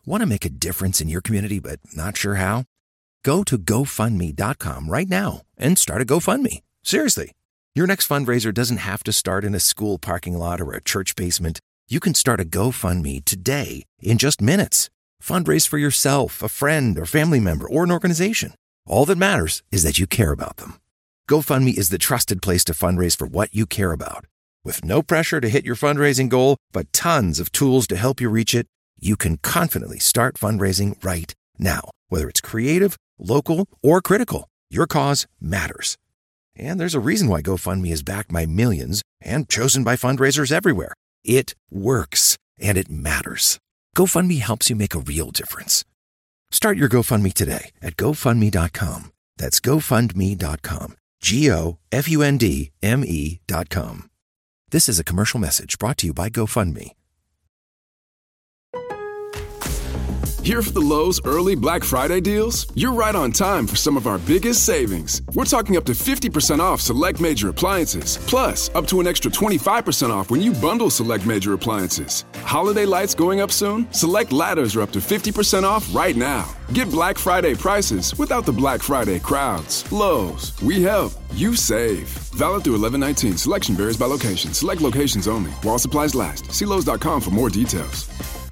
Want to make a difference in your community but not sure how? Go to GoFundMe.com right now and start a GoFundMe. Seriously. Your next fundraiser doesn't have to start in a school parking lot or a church basement. You can start a GoFundMe today in just minutes. Fundraise for yourself, a friend or family member, or an organization. All that matters is that you care about them. GoFundMe is the trusted place to fundraise for what you care about. With no pressure to hit your fundraising goal, but tons of tools to help you reach it, you can confidently start fundraising right now. Whether it's creative, local, or critical, your cause matters. And there's a reason why GoFundMe is backed by millions and chosen by fundraisers everywhere. It works, and it matters. GoFundMe helps you make a real difference. Start your GoFundMe today at GoFundMe.com. That's GoFundMe.com. GoFundMe.com. This is a commercial message brought to you by GoFundMe. Here for the Lowe's early Black Friday deals? You're right on time for some of our biggest savings. We're talking up to 50% off select major appliances, plus up to an extra 25% off when you bundle select major appliances. Holiday lights going up soon? Select ladders are up to 50% off right now. Get Black Friday prices without the Black Friday crowds. Lowe's, we help, you save. Valid through 11/19. Selection varies by location. Select locations only. While supplies last. See Lowe's.com for more details.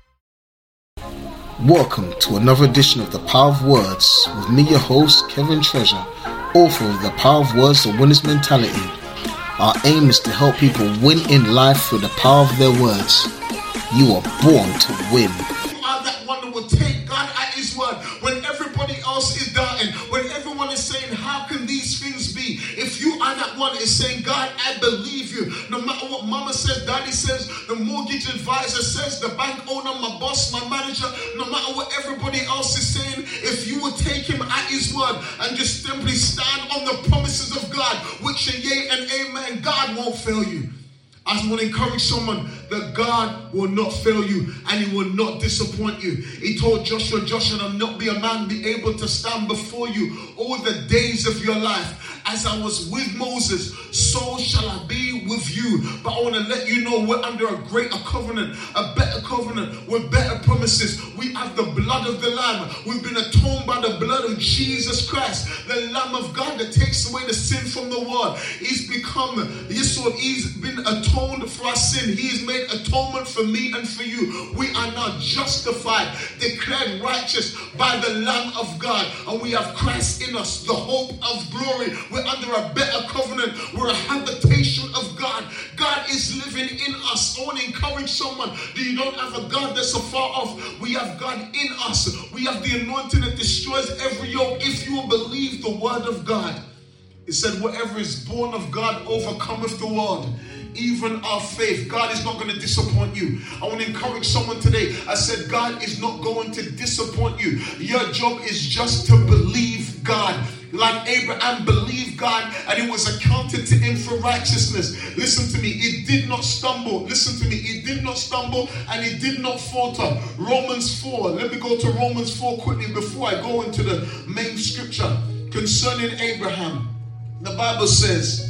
Welcome to another edition of The Power of Words with me, your host, Kevin Treasure, author of The Power of Words, The Winner's Mentality. Our aim is to help people win in life through the power of their words. You are born to win. You are that one that will take God at His word when everybody else is doubting, when everyone is saying, how can these things be? If you are that one that is saying, God, I believe you. No matter what mama says, daddy says, the mortgage advisor says, the bank owner, my boss, my manager, no matter what everybody else is saying, if you will take him at his word and just simply stand on the promises of God, which are yea and amen, God won't fail you. I just want to encourage someone that God will not fail you and He will not disappoint you. He told Joshua, I'll not be a man be able to stand before you all the days of your life. As I was with Moses, so shall I be with you. But I want to let you know we're under a greater covenant, a better covenant with better promises. We have the blood of the Lamb. We've been atoned by the blood of Jesus Christ, the Lamb of God that takes away the sin from the world. He's become Yeshua. He's been atoned for our sin. He has made atonement for me and for you. We are now justified, declared righteous by the Lamb of God. And we have Christ in us, the hope of glory. We're under a better covenant. We're a habitation of God. God is living in us. I want to encourage someone that you don't have a God that's afar off. We have God in us. We have the anointing that destroys every yoke if you will believe the word of God. It said, whatever is born of God overcometh the world. Even our faith. God is not going to disappoint you. I want to encourage someone today. I said, God is not going to disappoint you. Your job is just to believe God. Like Abraham believed God and it was accounted to him for righteousness. Listen to me. It did not stumble. Listen to me. It did not stumble and it did not falter. Romans 4. Let me go to Romans 4 quickly before I go into the main scripture concerning Abraham. The Bible says,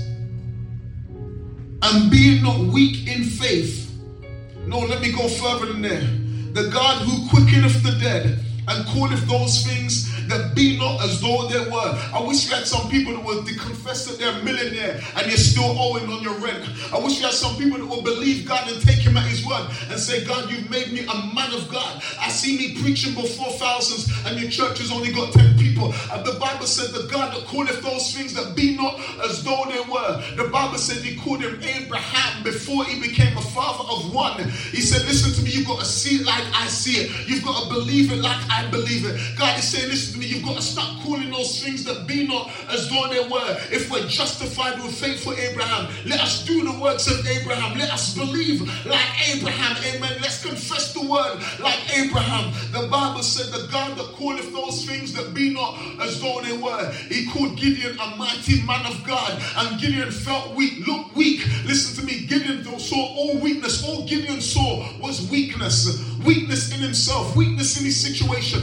and be not weak in faith. No, let me go further than there. The God who quickeneth the dead and calleth those things that be not as though they were. I wish we had some people that would confess that they're a millionaire and you're still owing on your rent. I wish we had some people that would believe God and take Him at His word and say, God, you've made me a man of God. I see me preaching before thousands and your church has only got 10 people. And the Bible said the God that calleth those things that be not as though they were. The Bible said He called him Abraham before he became a father of one. He said, listen to me, you've got to see it like I see it. You've got to believe it like I believe it. God is saying, listen to me, you've got to stop calling those things that be not as though they were. If we're justified with faithful Abraham, let us do the works of Abraham. Let us believe like Abraham. Amen. Let's confess the word like Abraham. The Bible said the God that calleth those things that be not as though they were. He called Gideon a mighty man of God. And Gideon felt weak. Look weak. Listen to me. Gideon saw all weakness. All Gideon saw was weakness. Weakness in himself. Weakness in his situation. Weakness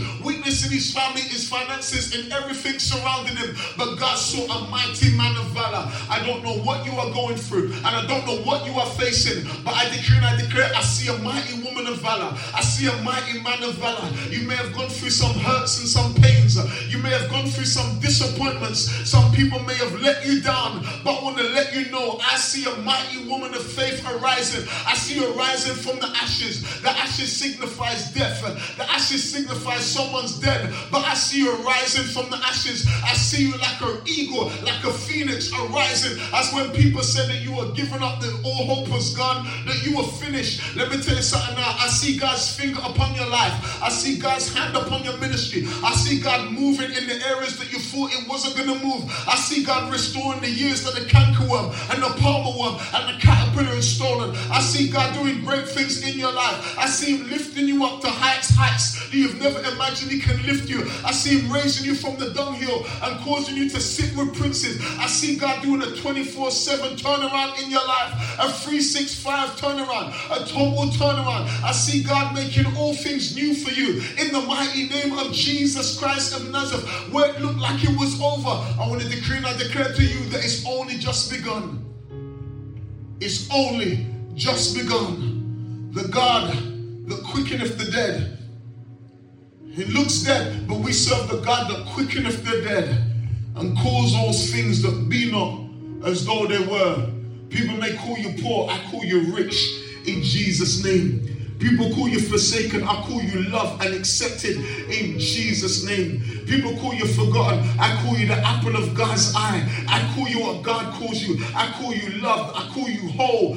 darkness in his family, his finances, and everything surrounding him. But God saw a mighty man of valor. I don't know what you are going through, and I don't know what you are facing, but I decree and I declare, I see a mighty woman of valor. I see a mighty man of valor. You may have gone through some hurts and some pains. You may have gone through some disappointments. Some people may have let you down, but I want to let you know, I see a mighty woman of faith arising. I see her rising from the ashes. The ashes signifies death. The ashes signifies someone's dead, but I see you rising from the ashes. I see you like an eagle, like a phoenix arising. As when people said that you were giving up, that all hope was gone, that you were finished. Let me tell you something now. I see God's finger upon your life. I see God's hand upon your ministry. I see God moving in the areas that you thought it wasn't going to move. I see God restoring the years that the cankerworm and the palmer worm and the caterpillar has stolen. I see God doing great things in your life. I see him lifting you up to heights that you've never imagined he can lift you. I see him raising you from the dunghill and causing you to sit with princes. I see God doing a 24/7 turnaround in your life, a 365 turnaround, a total turnaround. I see God making all things new for you in the mighty name of Jesus Christ of Nazareth. Where it looked like it was over, I want to decree and I declare to you that it's only just begun. It's only just begun. The God that quickeneth the dead. It looks dead, but we serve the God that quickeneth the dead and calls those things that be not as though they were. People may call you poor, I call you rich in Jesus' name. People call you forsaken, I call you loved and accepted in Jesus' name. People call you forgotten, I call you the apple of God's eye. I call you what God calls you. I call you loved, I call you whole.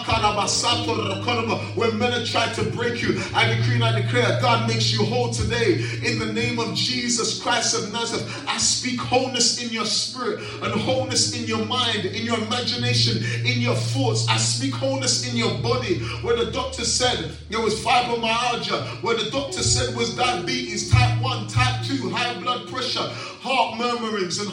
When men have tried to break you, I decree and I declare, God makes you whole today. In the name of Jesus Christ of Nazareth, I speak wholeness in your spirit and wholeness in your mind, in your imagination, in your thoughts. I speak wholeness in your body. Where the doctor said there was fibromyalgia, where the doctor said was diabetes, type 1, type 2, high blood pressure, heart murmurings and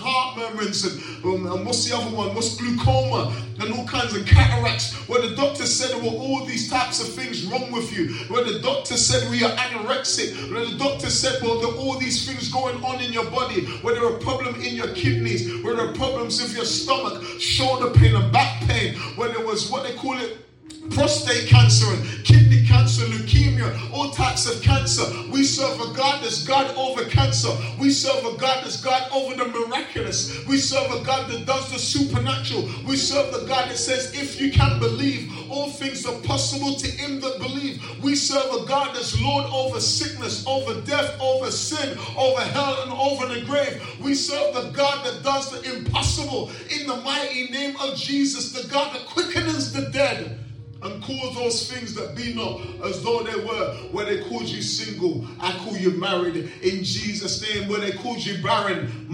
what's the other one? What's glaucoma and all kinds of cataracts, where the doctor said there were all these types of things wrong with you, where the doctor said we are anorexic, where the doctor said, well, there are all these things going on in your body, where there are problems in your kidneys, where there are problems with your stomach, shoulder pain and back pain, where there was what they call it, prostate cancer and kidney cancer, leukemia, all types of cancer. We serve a God that's God over cancer. We serve a God that's God over the miraculous. We serve a God that does the supernatural. We serve the God that says, if you can believe, all things are possible to him that believe. We serve a God that's Lord over sickness, over death, over sin, over hell, and over the grave. We serve the God that does the impossible in the mighty name of Jesus, the God that quickens the dead and call those things that be not as though they were. Where they called you single, I call you married in Jesus' name. Where they called you barren,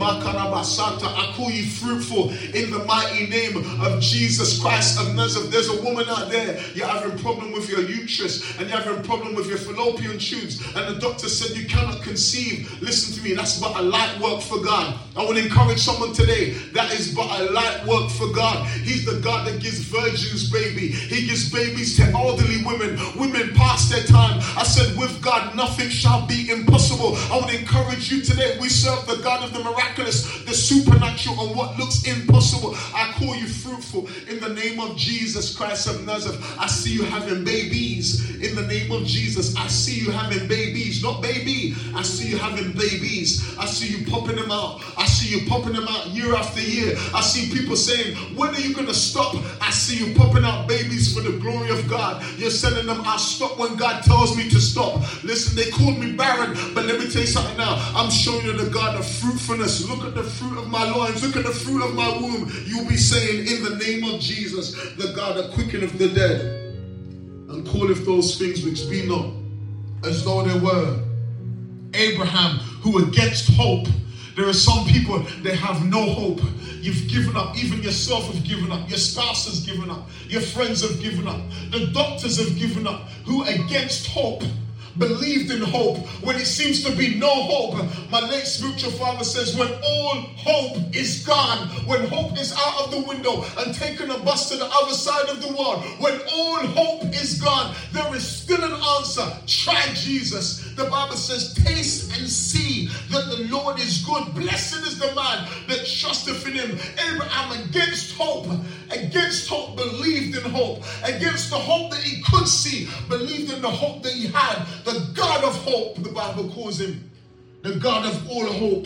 I call you fruitful in the mighty name of Jesus Christ of Nazareth. There's a woman out there, you're having a problem with your uterus and you're having a problem with your fallopian tubes, and the doctor said you cannot conceive. Listen to me, that's but a light work for God. I want to encourage someone today, that is but a light work for God. He's the God that gives virgins baby. He gives babies to elderly women past their time. I said, with God nothing shall be impossible. I want to encourage you today, we serve the God of the miraculous, the supernatural, and what looks impossible. I call you fruitful in the name of Jesus Christ of Nazareth. I see you having babies in the name of Jesus. I see you having babies, not baby. I see you having babies. I see you popping them out. I see you popping them out year after year. I see people saying, when are you going to stop? I see you popping out babies for the glory of God. You're telling them, I'll stop when God tells me to stop. Listen, they called me barren, but let me tell you something now. I'm showing you the God of fruitfulness. Look at the fruit of my loins. Look at the fruit of my womb. You'll be saying, in the name of Jesus, the God that quickeneth the dead and calleth those things which be not as though they were. Abraham, who against hope. There are some people, they have no hope. You've given up. Even yourself have given up. Your spouse has given up. Your friends have given up. The doctors have given up. Who against hope believed in hope when it seems to be no hope. My late spiritual father says, when all hope is gone, when hope is out of the window and taking a bus to the other side of the world, when all hope is gone, there is still an answer. Try Jesus. The Bible says, taste and see that the Lord is good. Blessed is the man that trusteth in him. Abraham, against hope, believed in hope. Against the hope that he could see, believed in the hope that he had. The God of hope, the Bible calls him. The God of all hope.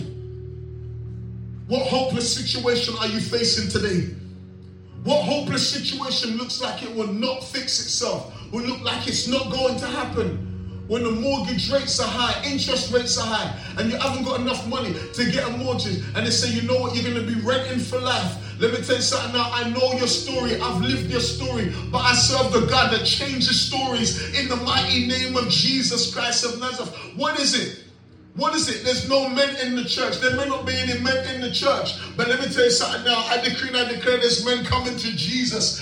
What hopeless situation are you facing today? What hopeless situation looks like it will not fix itself? Will look like it's not going to happen? When the mortgage rates are high, interest rates are high, and you haven't got enough money to get a mortgage, and they say, you know what, you're going to be renting for life. Let me tell you something now, I know your story, I've lived your story, but I serve the God that changes stories in the mighty name of Jesus Christ of Nazareth. What is it? What is it? There's no men in the church. There may not be any men in the church. But let me tell you something now. I decree and I declare there's men coming to Jesus.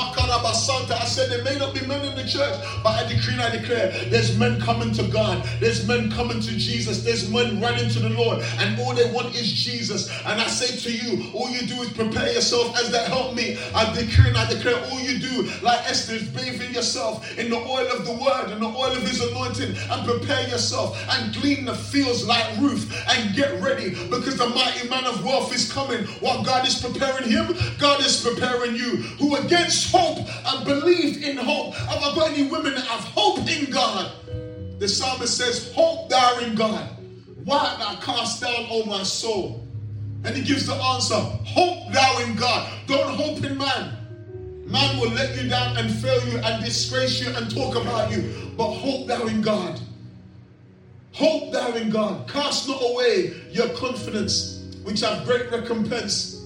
I said there may not be men in the church, but I decree and I declare there's men coming to God. There's men coming to Jesus. There's men running to the Lord. And all they want is Jesus. And I say to you, all you do is prepare yourself as that help me. I decree and I declare all you do, like Esther, is bathing yourself in the oil of the word and the oil of his anointing, and prepare yourself and glean the field like Ruth and get ready, because the mighty man of wealth is coming. While God is preparing him, God is preparing you, who against hope and believed in hope. Have I got any women that have hope in God? The psalmist says, hope thou in God. Why art thou cast down, O my soul? And he gives the answer, hope thou in God. Don't hope in man. Man will let you down and fail you and disgrace you and talk about you. But hope thou in God. Hope thou in God. Cast not away your confidence, which have great recompense.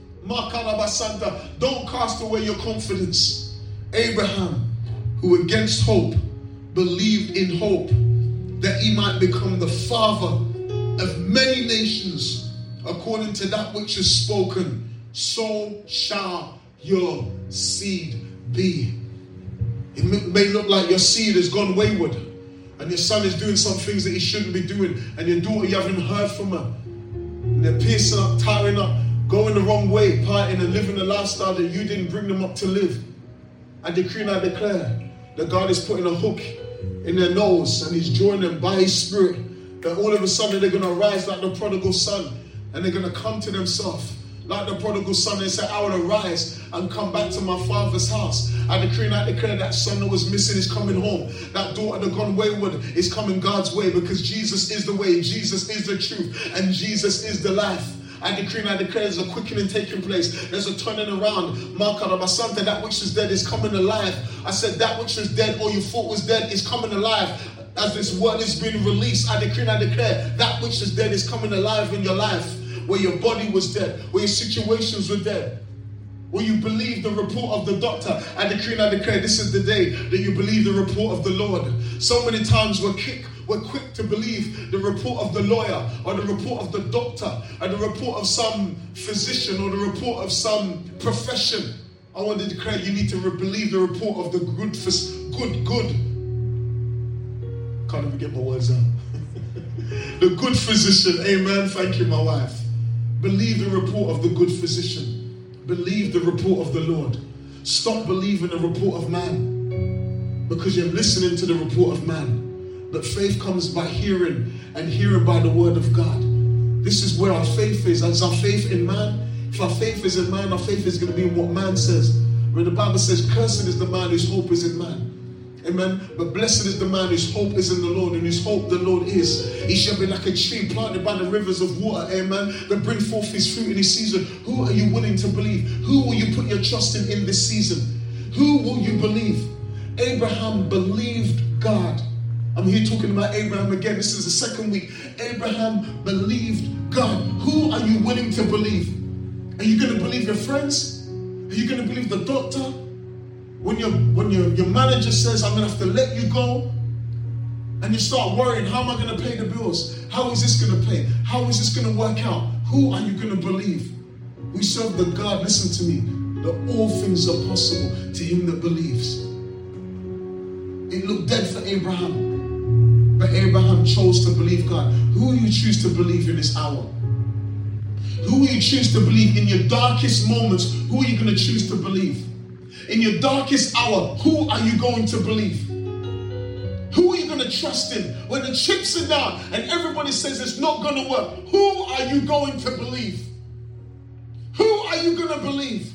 Don't cast away your confidence. Abraham, who against hope believed in hope, that he might become the father of many nations, according to that which is spoken, so shall your seed be. It may look like your seed has gone wayward, and your son is doing some things that he shouldn't be doing, and your daughter, you haven't heard from her, and they're piercing up, tiring up, going the wrong way, partying and living a lifestyle that you didn't bring them up to live. I decree and I declare that God is putting a hook in their nose and he's drawing them by his spirit, that all of a sudden they're going to rise like the prodigal son, and they're going to come to themselves like the prodigal son and say, I will arise and come back to my father's house. I decree and I declare that son that was missing is coming home. That daughter that gone wayward is coming God's way, because Jesus is the way, Jesus is the truth, and Jesus is the life. I decree and I declare there's a quickening taking place. There's a turning around. Makarabasanta, that which is dead is coming alive. I said that which is dead or you thought was dead is coming alive. As this word is being released, I decree and I declare that which is dead is coming alive in your life. Where your body was dead, where your situations were dead, where you believe the report of the doctor, I decree and I declare this is the day that you believe the report of the Lord. So many times we're quick to believe the report of the lawyer, or the report of the doctor, or the report of some physician, or the report of some profession. I want to declare you need to believe the report of the good. Can't even get my words out. The good physician, amen. Thank you, my wife. Believe the report of the good physician. Believe the report of the Lord. Stop believing the report of man, because you're listening to the report of man. But faith comes by hearing, and hearing by the word of God. This is where our faith is. As our faith in man, if our faith is in man, our faith is going to be in what man says. Where the Bible says, cursed is the man whose hope is in man. Amen. But blessed is the man whose hope is in the Lord, and whose hope the Lord is. He shall be like a tree planted by the rivers of water, amen, that bring forth his fruit in his season. Who are you willing to believe? Who will you put your trust in this season? Who will you believe? Abraham believed God. I'm here talking about Abraham again. This is the second week. Abraham believed God. Who are you willing to believe? Are you going to believe your friends? Are you going to believe the doctor? When your manager says, I'm going to have to let you go, and you start worrying, how am I going to pay the bills? How is this going to pay? How is this going to work out? Who are you going to believe? We serve the God, listen to me, that all things are possible to him that believes. It looked dead for Abraham. But Abraham chose to believe God. Who will you choose to believe in this hour? Who will you choose to believe in your darkest moments? Who are you going to choose to believe? In your darkest hour, who are you going to believe? Who are you going to trust in? When the chips are down and everybody says it's not going to work, who are you going to believe? Who are you going to believe?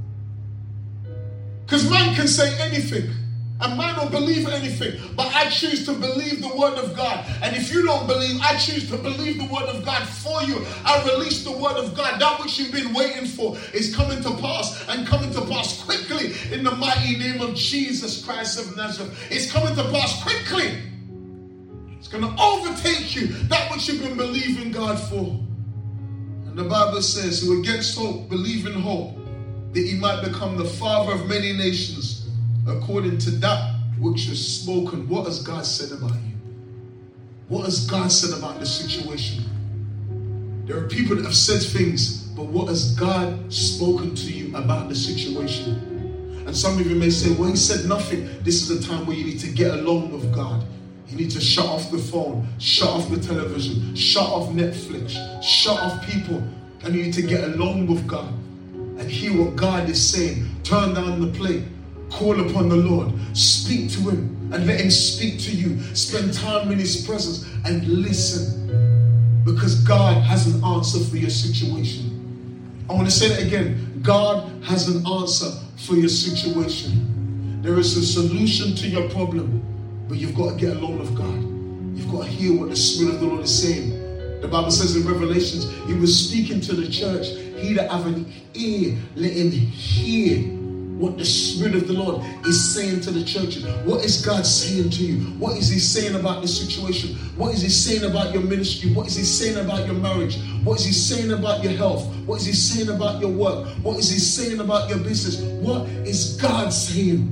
Because man can say anything. And man don't believe anything. But I choose to believe the word of God. And if you don't believe, I choose to believe the word of God for you. I release the word of God. That which you've been waiting for is coming to pass, and coming to pass quickly in the mighty name of Jesus Christ of Nazareth. It's coming to pass quickly. It's going to overtake you, that which you've been believing God for. And the Bible says, who against hope, believe in hope, that he might become the father of many nations, according to that which is spoken. What has God said about you? What has God said about the situation? There are people that have said things, but what has God spoken to you about the situation? And some of you may say, well, he said nothing. This is a time where you need to get along with God. You need to shut off the phone, shut off the television, shut off Netflix, shut off people, and you need to get along with God and hear what God is saying. Turn down the plate. Call upon the Lord, speak to him and let him speak to you. Spend time in his presence and listen, because God has an answer for your situation. I want to say that again. God has an answer for your situation. There is a solution to your problem, but you've got to get along with God. You've got to hear what the Spirit of the Lord is saying. The Bible says in Revelations, he was speaking to the church. He that have an ear, let him hear what the Spirit of the Lord is saying to the churches. What is God saying to you? What is he saying about the situation? What is he saying about your ministry? What is he saying about your marriage? What is he saying about your health? What is he saying about your work? What is he saying about your business? What is God saying?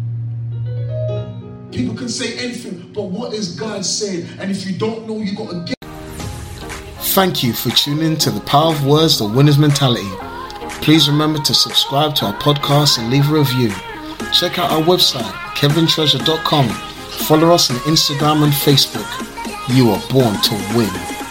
People can say anything, but what is God saying? And if you don't know, you got to get. Thank you for tuning in to the Power of Words, the Winner's Mentality. Please remember to subscribe to our podcast and leave a review. Check out our website, kevintreasure.com. Follow us on Instagram and Facebook. You are born to win.